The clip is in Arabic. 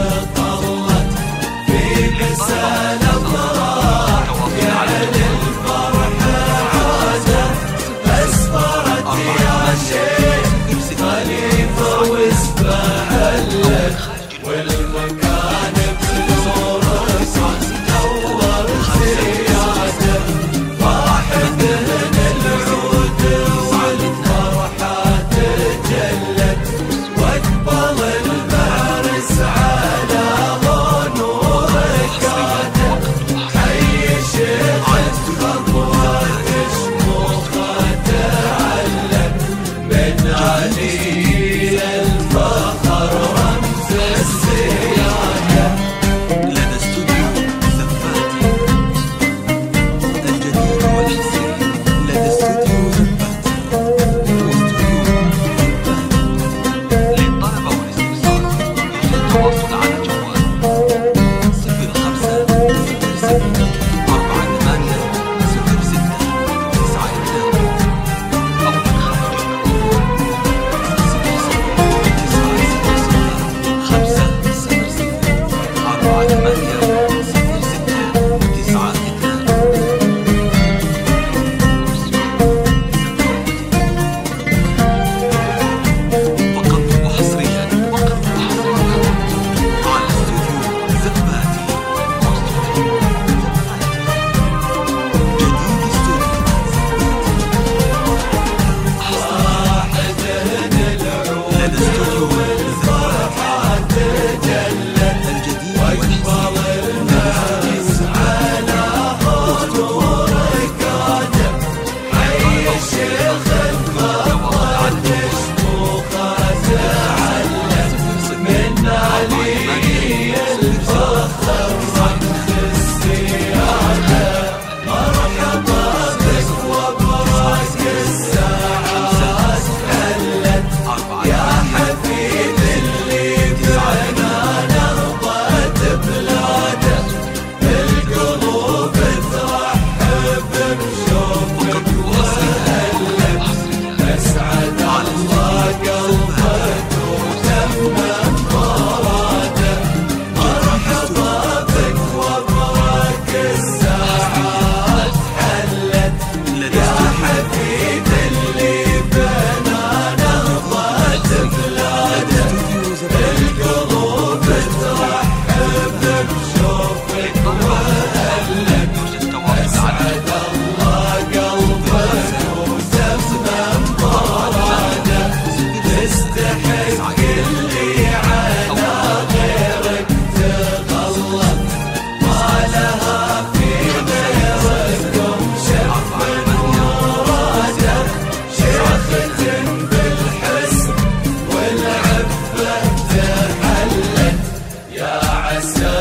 طلت في لسان الفرح يا للفرح عادة أسفرت يا شيخ خليفة واسماعيل والمكان بنورك نور زيادة فرحتهن العود والفرحة تجلت واقبل المعرس على نور كادة حي شيخ خطوات شموخه تعلق من علي الفخر رمز السيادة لدى استوديو زفاتي الجديد والحصري. لدى استوديو زفاتي للطلبة والاستفسار يرجى التواصل على جوال 0500480692 أو من خارج فقط وحصريا على استوديو زفاتي. جديد استوديو فرحتهن العود لدى استوديو والفرحة تجلت الجديد واقبل المعرس على نور كادة حي الشيخ الخطوات شموخه تعلق من علي الفخر رمز السيادة مرحبا بك وبراك الساعات حلت يا حفيد اللي بنا نهضة بلاده القلوب ترحب بشوفك وهلت أسعد الله قلبك وتمم مراده مرحبا بك وبراك الساعات حلت يا حفيد اللي بنا نهضة بلاده القلوب ترحب بشوفك وهلت أسعد الله قلبك وتمم مراده تستحق اللي على غيرك تغلط ما لها في غيركم شف مراده شيخة بالحسن والعفة تحلت يا عسى